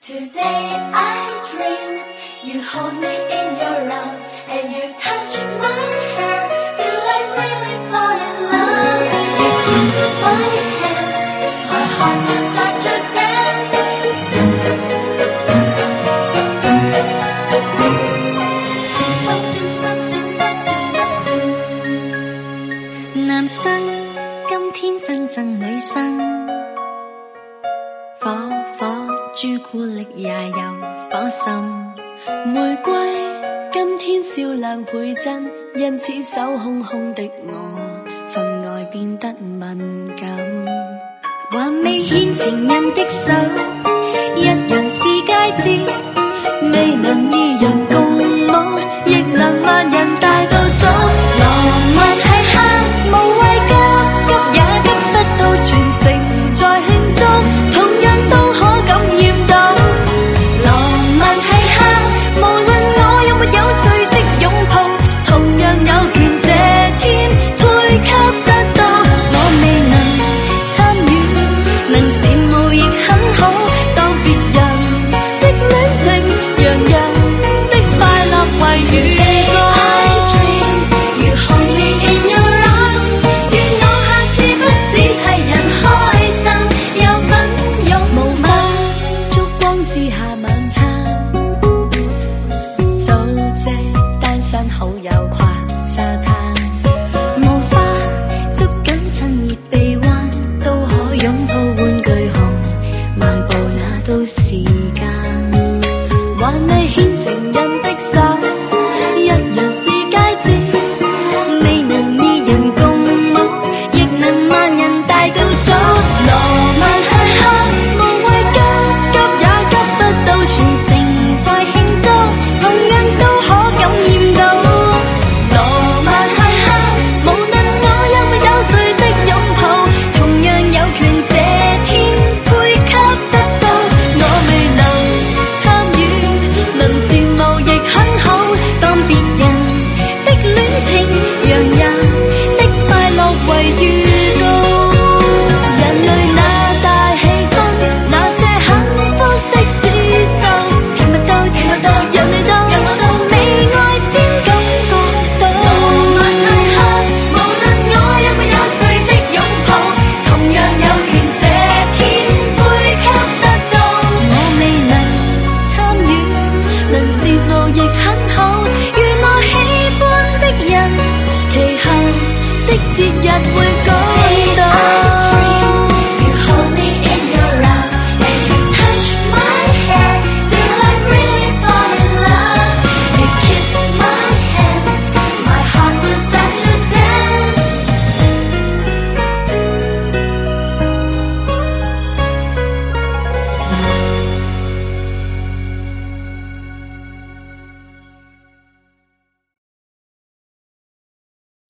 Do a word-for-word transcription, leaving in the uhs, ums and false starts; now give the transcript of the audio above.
Today I dream you hold me in your arms and you touch my hair, feel like really fall in love. You kiss my hand, my heart will start to dance. Nam 生今天分贈女生，火火朱古力也有火心，玫瑰今天少量倍增，因此手空空的我分外變得敏感，還未牽情人的手，一樣是戒指，未能二人共舞，亦能萬人大倒數，浪漫太黑，無謂急急也急得到全城在慶祝，同樣都可感染到。浪漫太黑，無論我有沒有誰的擁抱，同樣有權這天配給得到。我未能參與，能羨慕亦很好，當別人的戀情，洋洋的快樂為預告。之下晚餐，組織單身好友跨沙灘，無法捉緊趁熱臂彎，都可擁抱玩具熊，漫步那都時間，還未牽情人的手。